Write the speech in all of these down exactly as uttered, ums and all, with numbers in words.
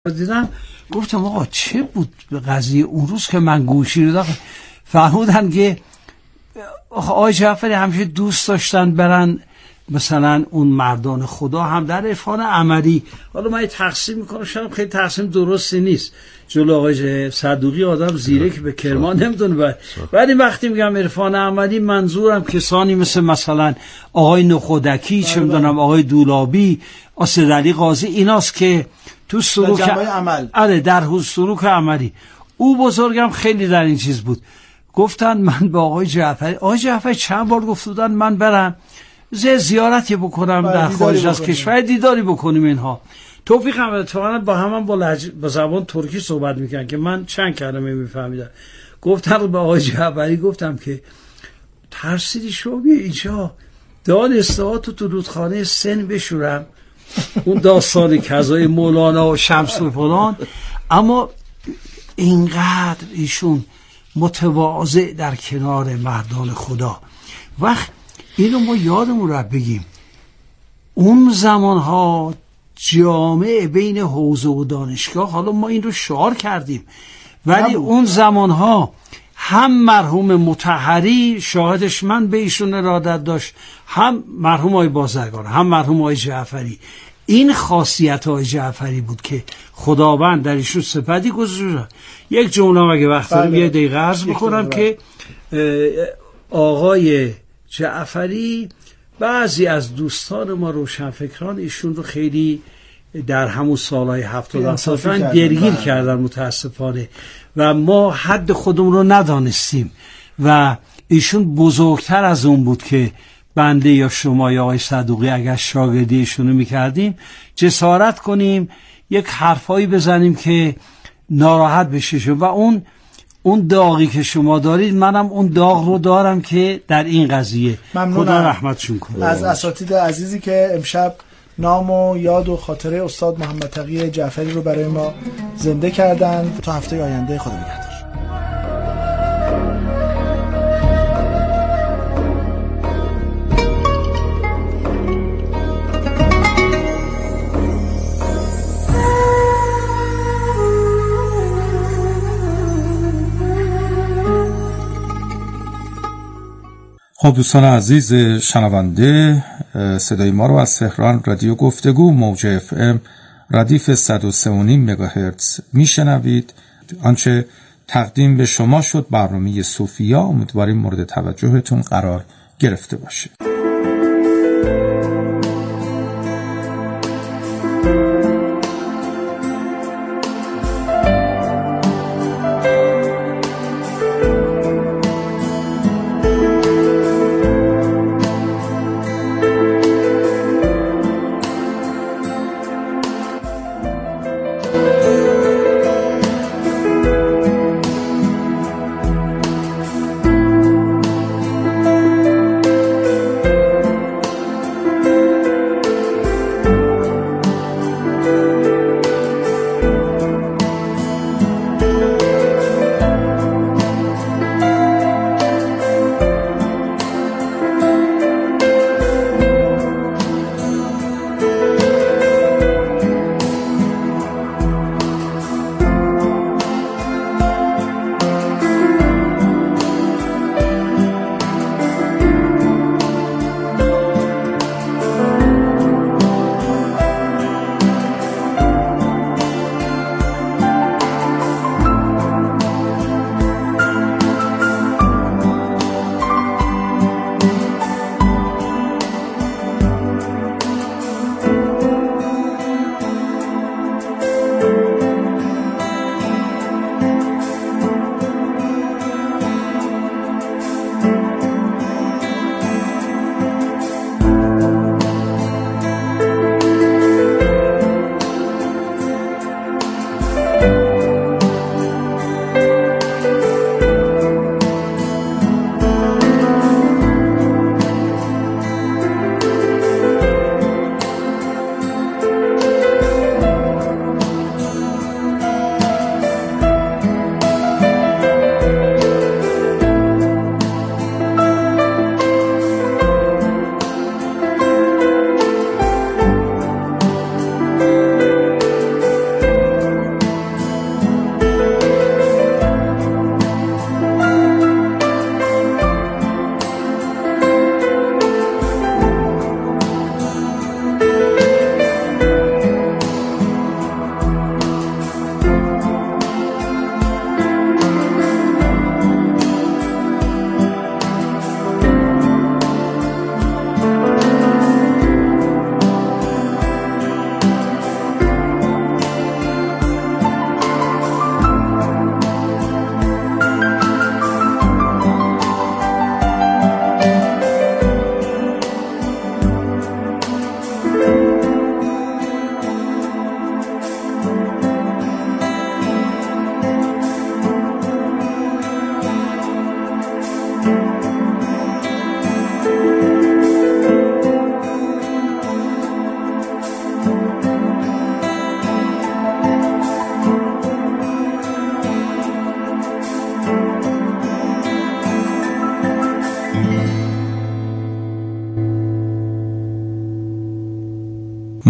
دیدم گفتم آقا چه بود قضیه اون روز که من گوشی رو داخل فهمودن که آقای جعفری همیشه دوست داشتن برن مثلا اون مردان خدا هم در عرفان عملی. حالا من تقسیم میکنم شاید خیلی تقسیم درستی نیست جلو آقای صدوقی آدم زیره که به کرمان نمیدونه، ولی وقتی میگم عرفان عملی منظورم کسانی مثل مثلا آقای نخودکی، چه میدونم آقای دولابی، اسدعلی قاضی، ایناست که تو سلوک عمل آره در سلوک عملی او بزرگم خیلی در این چیز بود. گفتن من با آقای جعفری آقای جعفری چند بار گفت بودن من برم زیارتی بکنم در خارج از کشور، دیداری بکنیم اینها. توفیق هم اتفاقا با هم با, لج... با زبان ترکی صحبت میکنن که من چند کلمه میفهمیدم. گفتم به آقای جعفری گفتم که ترسیدی شو بیا اینجا دان استعات تو رودخانه سن بشورم اون داستان کذای مولانا و شمس و فلان، اما اینقدر ایشون متواضع در کنار مردان خدا. وقت اینو ما یادمون رو بگیم اون زمانها جامعه بین حوزه و دانشگاه، حالا ما این رو شعار کردیم ولی اون زمانها هم مرحوم مطهری شاهدش من به ایشون ارادت داشت، هم مرحوم آقای بازرگان، هم مرحوم آقای جعفری. این خاصیت آقای جعفری بود که خداوند در ایشون سپدی گذاشت. یک جمله اگه وقت داریم یه دقیقه عرض بکنم که آقای جعفری بعضی از دوستان ما روشنفکران ایشون رو خیلی در همون سالهای هفتاد سال درگیر کردن متاسفانه و ما حد خودمون رو ندانستیم و ایشون بزرگتر از اون بود که بنده یا شما یا آقای صدوقی اگر شاگردی ایشونو میکردیم جسارت کنیم یک حرفایی بزنیم که ناراحت بشه. و اون اون داغی که شما دارید منم اون داغ رو دارم که در این قضیه خدا رحمتشون کنه. از اساتید عزیزی که امشب نام و یاد و خاطره استاد محمد تقی جعفری رو برای ما زنده کردند. تا هفته آینده خدا نگهدار. خب دوستان عزیز شنونده، صدای ما رو از تهران رادیو گفتگو موج اف ام ردیف صد و سه و نیم مگاهرتز میشنوید. آنچه تقدیم به شما شد برنامه صوفیا، امیدواریم مورد توجهتون قرار گرفته باشه.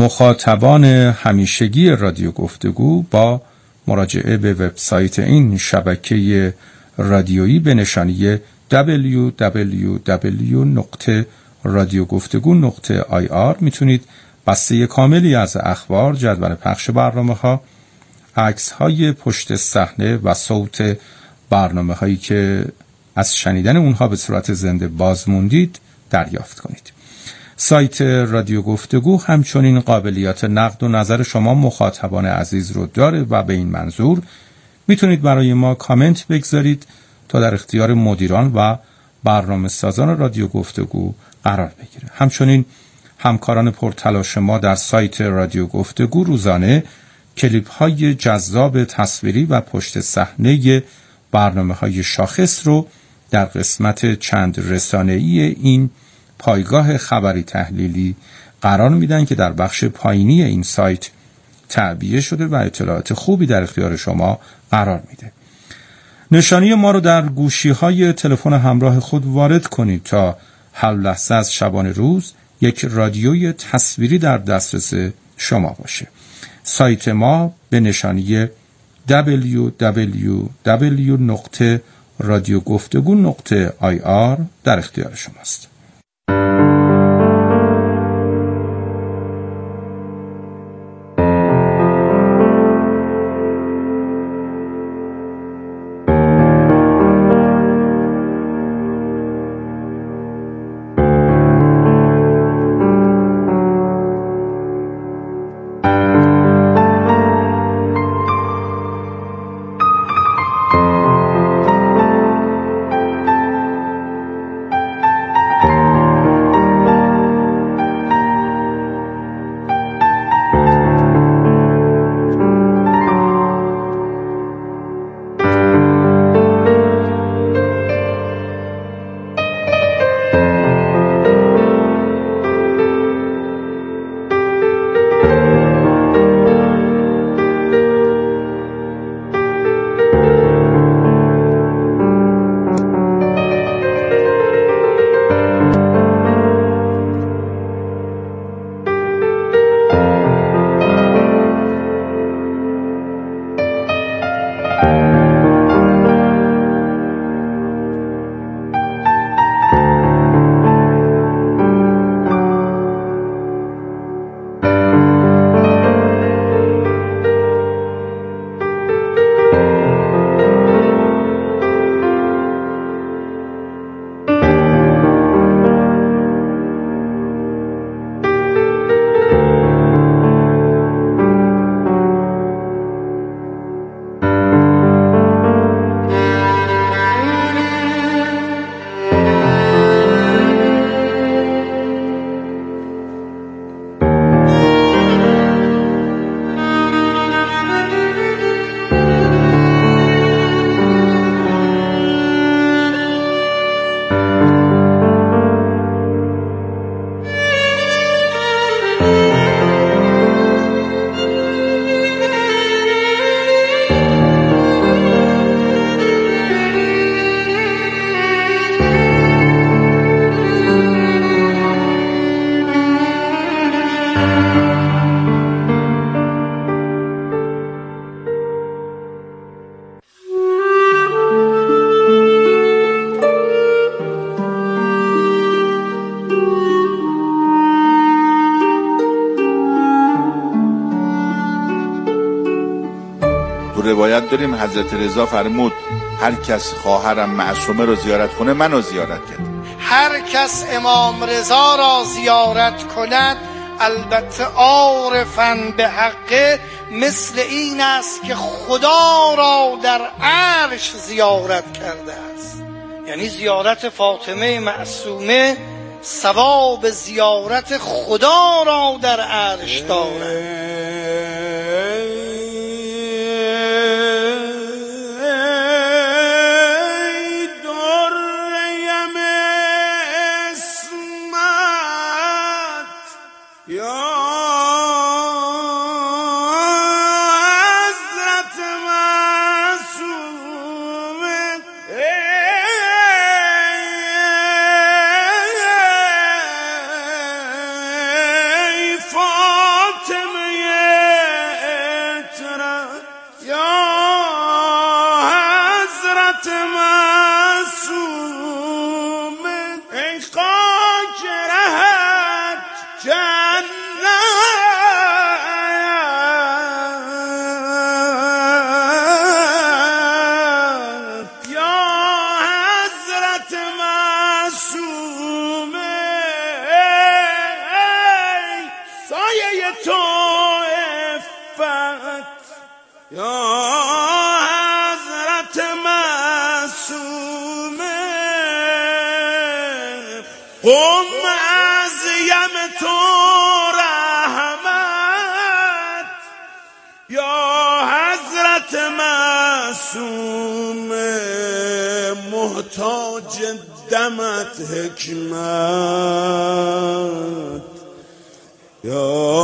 مخاطبان همیشگی رادیو گفتگو با مراجعه به وبسایت این شبکه رادیویی به نشانی دبلیو دبلیو دبلیو دات رادیو گفتگو دات آی آر میتونید بسته کاملی از اخبار، جدول پخش برنامه‌ها، عکس‌های پشت صحنه و صوت برنامه‌هایی که از شنیدن اونها به صورت زنده باز موندید دریافت کنید. سایت رادیو گفتگو همچنین قابلیت نقد و نظر شما مخاطبان عزیز رو داره و به این منظور میتونید برای ما کامنت بگذارید تا در اختیار مدیران و برنامه سازان رادیو گفتگو قرار بگیره. همچنین همکاران پرتلاش ما در سایت رادیو گفتگو روزانه کلیپ های جذاب تصویری و پشت صحنه برنامه های شاخص رو در قسمت چند رسانه‌ای این پایگاه خبری تحلیلی قرار میدن که در بخش پایینی این سایت تعبیه شده و اطلاعات خوبی در اختیار شما قرار میده. نشانی ما رو در گوشی های تلفن همراه خود وارد کنید تا هر لحظه از شبانه روز یک رادیوی تصویری در دسترس شما باشه. سایت ما به نشانی دبلیو دبلیو دبلیو دات رادیو گفتگو دات آی آر در اختیار شماست. روایت داریم حضرت رضا فرمود هر کس خواهرم معصومه رو زیارت کنه منو زیارت کرد. هر کس امام رضا را زیارت کند البته عارفاً به حقه، مثل این است که خدا را در عرش زیارت کرده است. یعنی زیارت فاطمه معصومه ثواب زیارت خدا را در عرش دارد. حضرت معصوم ای خاک رهت جنت یا حضرت معصوم ای سایه تو افت یا حضرت معصوم قم از یم تو رحمت یا حضرت معصوم محتاج دمت حکمت یا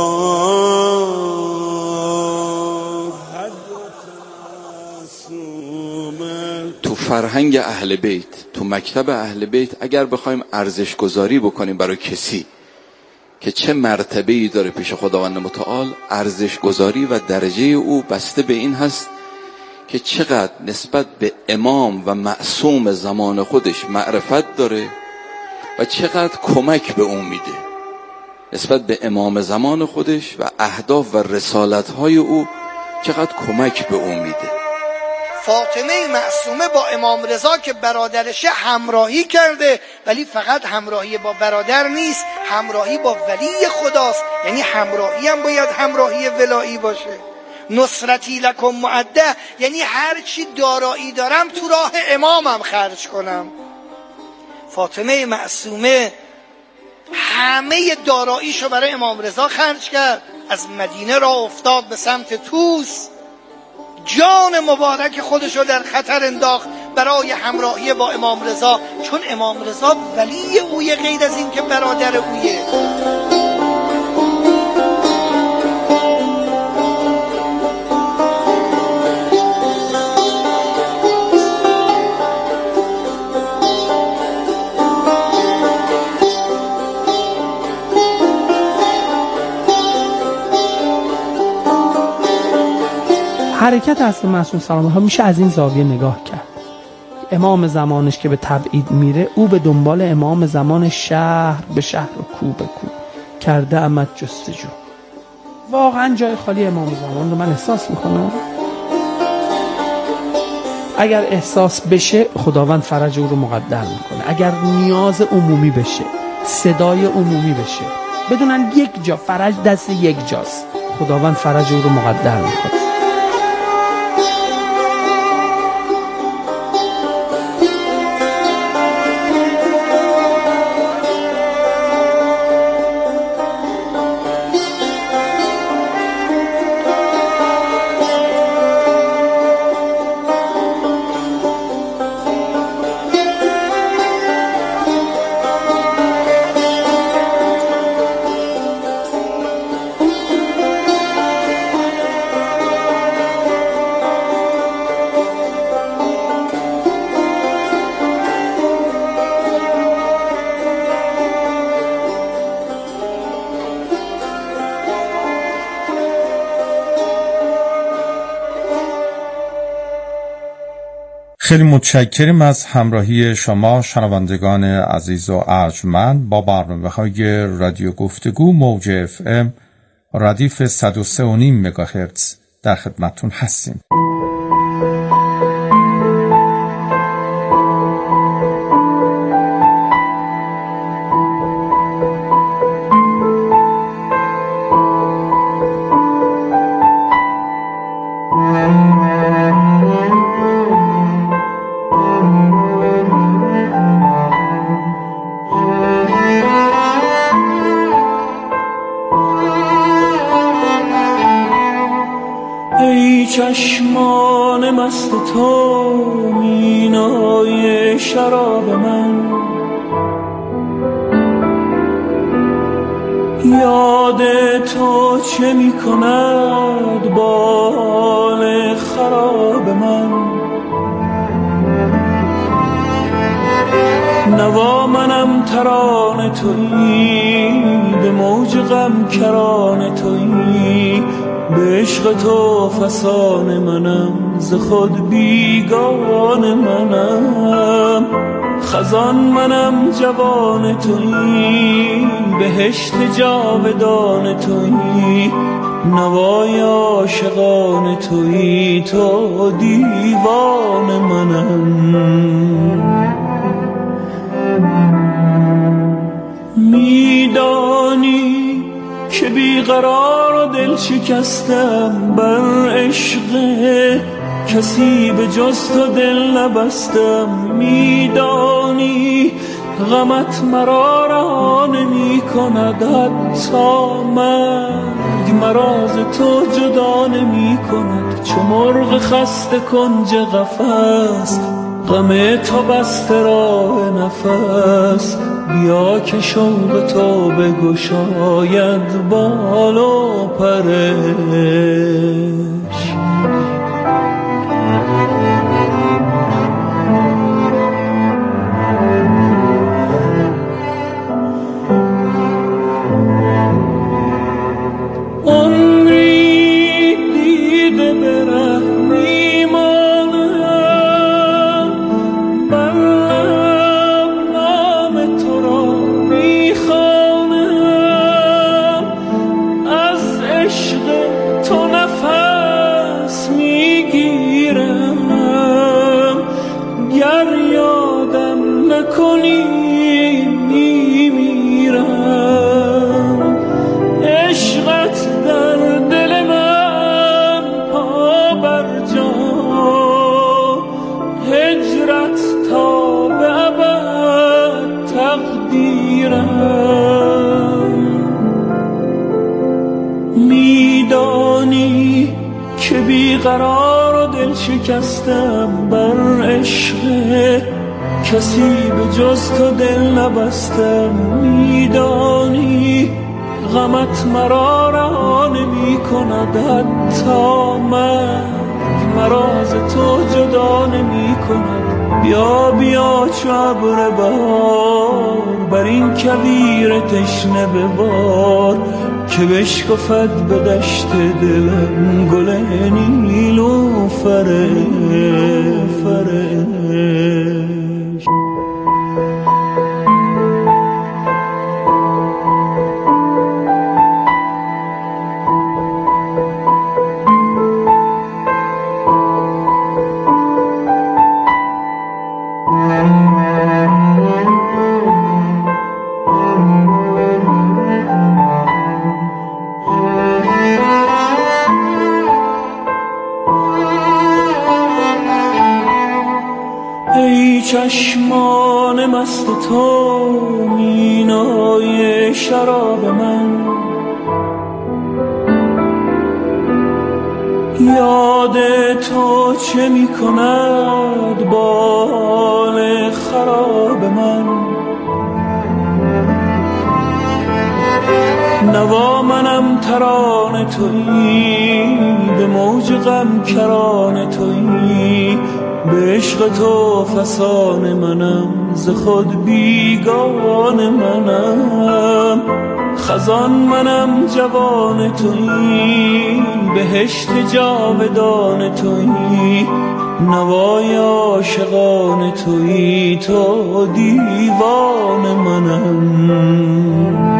تو فرهنگ اهل بیت، تو مکتب اهل بیت اگر بخوایم ارزش گذاری بکنیم برای کسی که چه مرتبه‌ای داره پیش خداوند متعال، ارزش گذاری و درجه او بسته به این هست که چقدر نسبت به امام و معصوم زمان خودش معرفت داره و چقدر کمک به اون میده نسبت به امام زمان خودش و اهداف و رسالت‌های او، چقدر کمک به اون میده. فاطمه معصومه با امام رضا که برادرشه همراهی کرده، ولی فقط همراهی با برادر نیست، همراهی با ولی خداست. یعنی همراهی هم باید همراهی ولایی باشه. نصرتی لکم معده، یعنی هر چی دارایی دارم تو راه امامم خرج کنم. فاطمه معصومه همه داراییشو برای امام رضا خرج کرد، از مدینه را افتاد به سمت طوس، جان مبارک خودشو در خطر انداخت برای همراهی با امام رضا، چون امام رضا ولی اویه، غیر از این که برادر اویه. حرکت حضرت معصوم سلام الله میشه از این زاویه نگاه کرد. امام زمانش که به تبعید میره، او به دنبال امام زمان شهر به شهر و کو به کو کرده امت جستجو. واقعا جای خالی امام زمان رو من احساس میکنم. اگر احساس بشه خداوند فرج او رو مقدر میکنه. اگر نیاز عمومی بشه، صدای عمومی بشه، بدونن یک جا فرج دست یک جاست، خداوند فرج او رو مقدر میکنه. خیلی متشکریم از همراهی شما شنوندگان عزیز و ارجمند با برنامه‌های رادیو گفتگو موج اف ام ردیف صد و سه و نیم مگاهرتز در خدمتتون هستیم. چشمان مست تو مینای شراب من، یاد تو چه می کند با حال خراب من. نوا منم ترانه تویی، به موج غم کرانه تویی، به عشق تو فسان منم، ز خود بیگان منم. خزان منم جوان تویی، بهشت جاودان تویی، نوای عاشقان تویی، تو دیوان منم. میدانی که بیقرار و دل شکستم، بر عشق کسی به جز تو دل نبستم. میدانی غمت مرا رها نمی کند، حتی مرگ مرا ز تو جدا نمی کند. چو مرغ خسته کنج قفس، غم تو بسته راه نفس. بیا که شوق تو بگشاید بال و پرش. عمری دیده به ره میمانم، بر لب نام تو را میخوانم. از عشق تو نفس میگیرم، گر یادم نکنی میمیرم. عشقت در دل من پا بر جا، هجرت تا به ابد تقدیرم. میدانی که بیقرار و دل شکستم، بر عشق کسی به جز تو دل نبستم. میدانی غمت مرا رها نمی کند، حتی مرگ مرا ز تو جدا نمی کند. بیا بیا چو ابر بهار، بر این کویر تشنه ببار، که بشکفد به دشت دلم گل نیلوفر فرش. ای چشمان مست تو، مینای شراب من، یاد تو چه می کند با حال خراب من. نوا منم ترانه تویی، به موج غم کرانه تویی، به عشق تو فسان منم، ز خود بیگان منم. خزان منم جوان تویی، بهشت جاودان تویی، نوای عاشقان تویی، تو دیوان منم.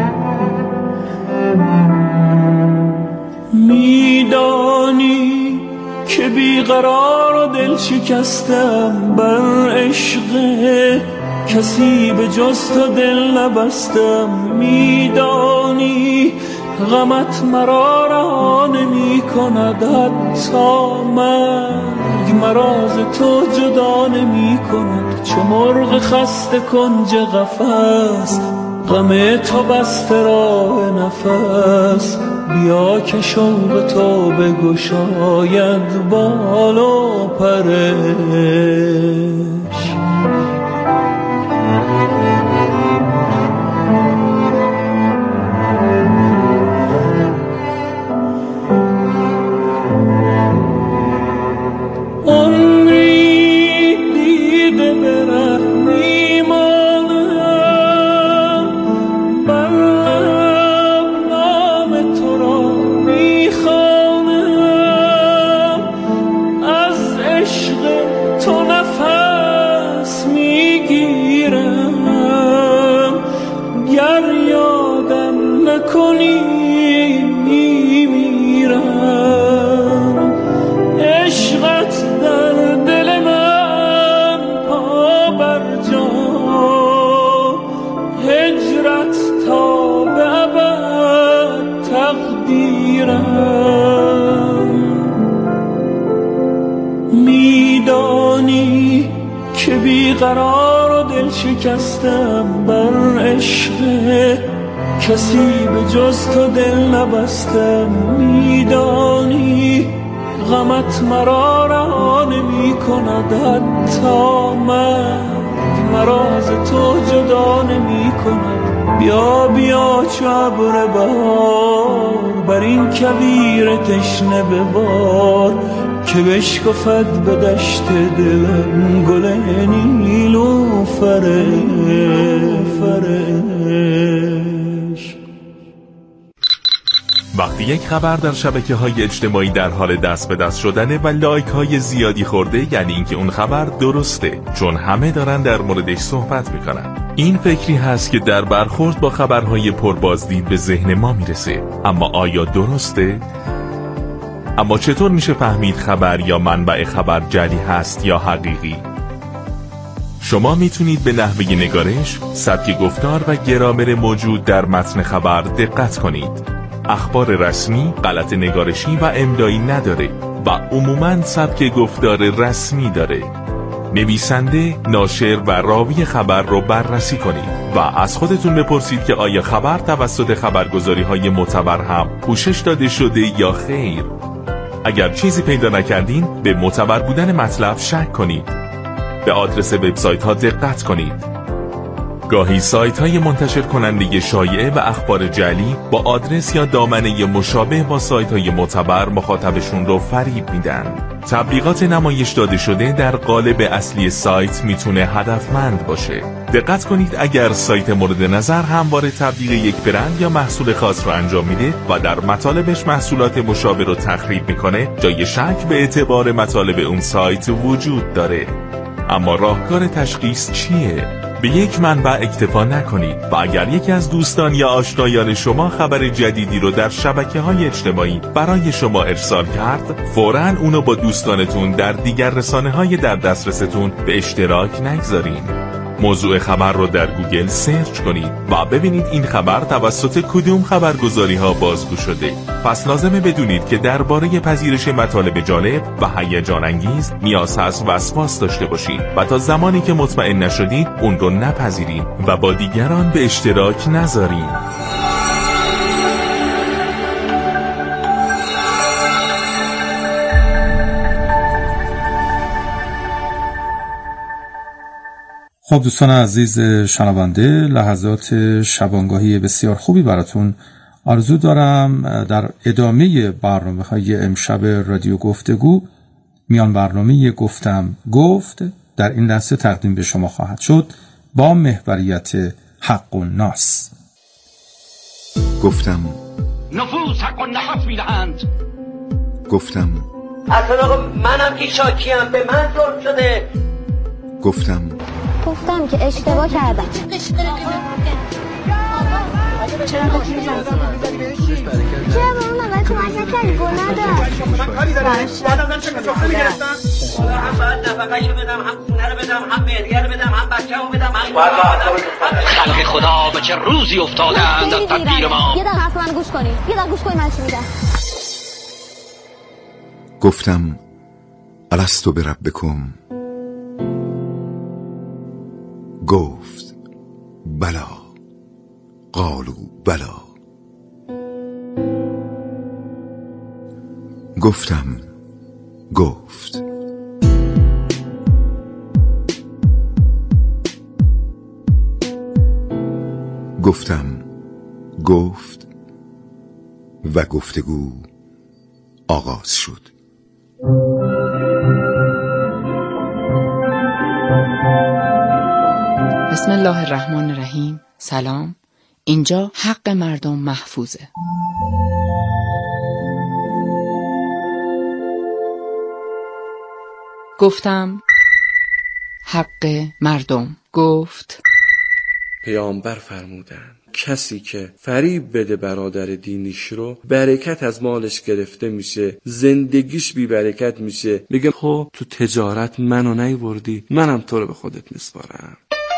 میدانی که بیقرار و دل شکستم، بر عشق کسی به جز تو دل نبستم. میدانی غمت مرا رها نمی کند، حتی مرگ مرا ز تو جدا نمی کند. چو مرغ خسته کنج قفس، غم تو بسته راه نفس. بیا که شوق تو بگشاید بال و پرش. عمری دیده به ره میمانم، بر لب نام تو را میخوانم. میدانی که بیقرار و دل شکستم بر عشق کسی به جز تو دل نبستم. میدانی غمت مرا رها نمی کند، حتی مرگ مرا از تو جدا نمی کند. بیا بیا چو ابر بهار بر این کویر تشنه ببار، که بشکفد به دشت دلم گل نیلوفر فرش. وقتی یک خبر در شبکه‌های اجتماعی در حال دست به دست شدنه و لایک‌های زیادی خورده، یعنی اینکه اون خبر درسته، چون همه دارن در موردش صحبت میکنن. این فکری هست که در برخورد با خبرهای پربازدید به ذهن ما میرسه. اما آیا درسته؟ اما چطور میشه فهمید خبر یا منبع خبر جعلی هست یا حقیقی؟ شما میتونید به نحوه نگارش، سبک گفتار و گرامر موجود در متن خبر دقت کنید. اخبار رسمی غلط نگارشی و املایی نداره و عموماً سبک گفتار رسمی داره. نویسنده، ناشر و راوی خبر رو بررسی کنید و از خودتون بپرسید که آیا خبر توسط خبرگزاری‌های معتبر هم پوشش داده شده یا خیر. اگر چیزی پیدا نکردین، به معتبر بودن مطلب شک کنید. به آدرس وبسایت ها دقت کنید. گاهی سایت های منتشر کننده شایعه و اخبار جعلی با آدرس یا دامنه مشابه با سایت های معتبر مخاطبشون رو فریب میدن. تبلیغات نمایش داده شده در قالب اصلی سایت میتونه هدفمند باشه. دقت کنید اگر سایت مورد نظر همواره تبلیغ یک برند یا محصول خاص رو انجام میده و در مطالبش محصولات مشابه رو تخریب میکنه، جای شک به اعتبار مطالب اون سایت وجود داره. اما راهکار تشخیص چیه؟ به یک منبع اکتفا نکنید و اگر یکی از دوستان یا آشنایان شما خبر جدیدی رو در شبکه‌های اجتماعی برای شما ارسال کرد، فوراً اونو با دوستانتون در دیگر رسانه‌های در دسترستون به اشتراک نگذارین. موضوع خبر رو در گوگل سرچ کنید و ببینید این خبر توسط کدوم خبرگزاری‌ها بازگو شده. پس لازمه بدونید که درباره پذیرش مطالب جالب و هیجان انگیز نیاز هست وسواس داشته باشید و تا زمانی که مطمئن نشدید اون رو نپذیرید و با دیگران به اشتراک نذارید. خب دوستان عزیز شنونده، لحظات شبانگاهی بسیار خوبی براتون آرزو دارم. در ادامه برنامه‌های امشب رادیو گفتگو، میان برنامه گفتم گفت در این لحظه تقدیم به شما خواهد شد با محوریت حق و ناس. گفتم نفوس حق و ناس میدهند. گفتم اصلا منم که شاکیم، به من ظلم شده. گفتم گفتم که اشتباه کردم. چرا با اون اول کمک نکردی؟ گل نداشت. من کاری دارم. بعد ازم چه کسافه میگرفتم؟ هم باید نفقه‌شو بدم، هم خونه رو بدم، هم مهریه رو بدم، هم بچه‌مو بدم، هم خلق خدا به چه روزی افتادند از تدبیر ما. یه دقیقه حرف من گوش کنید. یه دقیقه گوش کنید من چی میگم. گفتم الستو بربکم. گفت بلا. قالوا بلا. گفتم گفت. گفتم گفت و گفتگو آغاز شد. بسم الله الرحمن الرحیم. سلام. اینجا حق مردم محفوظه. گفتم حق مردم. گفت پیامبر فرمودند کسی که فریب بده برادر دینیش رو، برکت از مالش گرفته میشه، زندگیش بی برکت میشه. میگم خب تو تجارت منو نیوردی، منم تو رو به خودت میسپارم.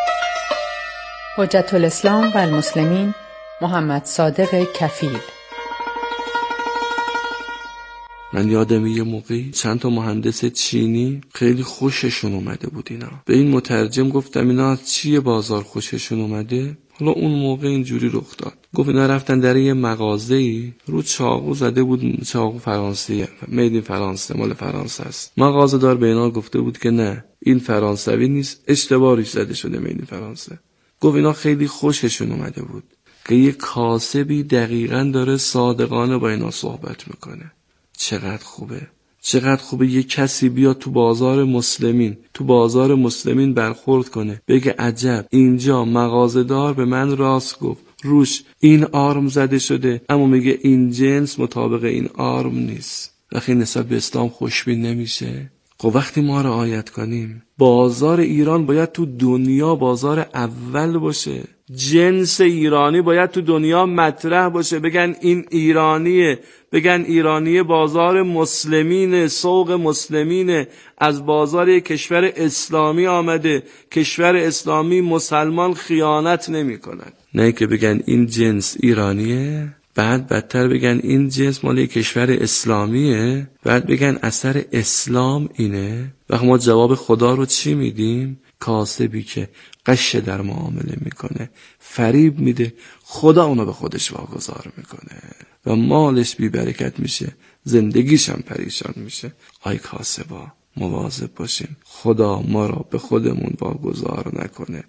حجت الاسلام و المسلمین محمد صادق کفیل. من یادم یه موقعی چند تا مهندس چینی خیلی خوششون اومده بود اینا. به این مترجم گفتم اینا از چیه بازار خوششون اومده؟ حالا اون موقع اینجوری رخ داد. گفت اینا رفتن در یه مغازه‌ای رو چاقو زده بود، چاقو فرانسیه، میدین فرانسه، مال فرانسه است. مغازه دار به اینا گفته بود که نه این فرانسوی نیست، اشتباهی زده شده میدین فرانسه. گفت اینا خیلی خوششون اومده بود که یه کاسبی دقیقاً داره صادقانه با اینا صحبت میکنه. چقدر خوبه، چقدر خوبه یه کسی بیا تو بازار مسلمین تو بازار مسلمین برخورد کنه بگه عجب اینجا مغازه‌دار به من راست گفت، روش این آرم زده شده، اما میگه این جنس مطابق این آرم نیست. وقتی نسبت به اسلام خوشبین نمیشه. خب وقتی ما رعایت کنیم بازار ایران باید تو دنیا بازار اول باشه، جنس ایرانی باید تو دنیا مطرح باشه، بگن این ایرانیه، بگن ایرانی بازار مسلمینه، سوق مسلمینه، از بازار کشور اسلامی آمده، کشور اسلامی مسلمان خیانت نمی کند. نه که بگن این جنس ایرانیه، بعد بدتر بگن این جنس مال کشور اسلامیه، بعد بگن اثر اسلام اینه. وقت ما جواب خدا رو چی میدیم؟ کاسبی که قش در معامله میکنه، فریب میده، خدا اونو به خودش واگذار میکنه و مالش بی برکت میشه، زندگیش هم پریشان میشه. آی کاسبا مواظب باشیم خدا ما را به خودمون واگذار نکنه.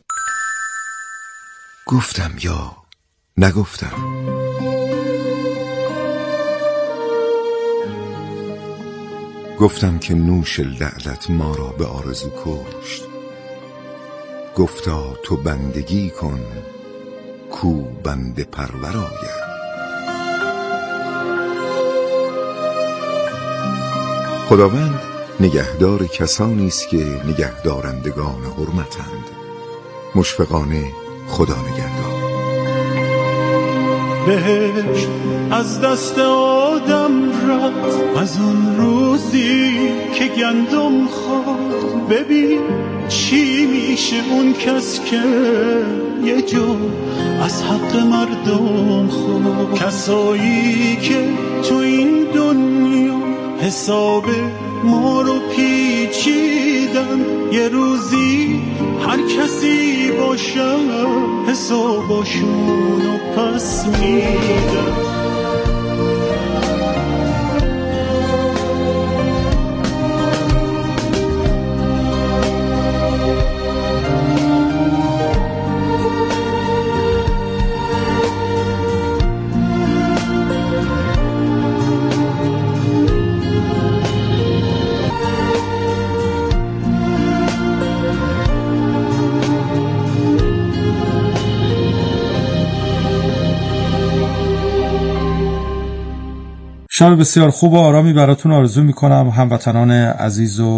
گفتم یا نگفتم؟ گفتم که نوش لعلت ما را به آرزو کشت. گفتا تو بندگی کن کو بنده پرور آید. خداوند نگهدار کسانی است که نگهدارندگان حرمتند. مشفقانه خدا نگهدار. بهشت از دست آدم رفت از اون روزی که گندم خورد. ببین چی میشه اون کس که یه جو از حق مردم خورد. کسایی که تو این دنیا حساب ما رو پیچیدن، یه روزی هر کسی باشه حساباشونو پس میدن. شب بسیار خوب و آرامی براتون آرزو میکنم هموطنان عزیز و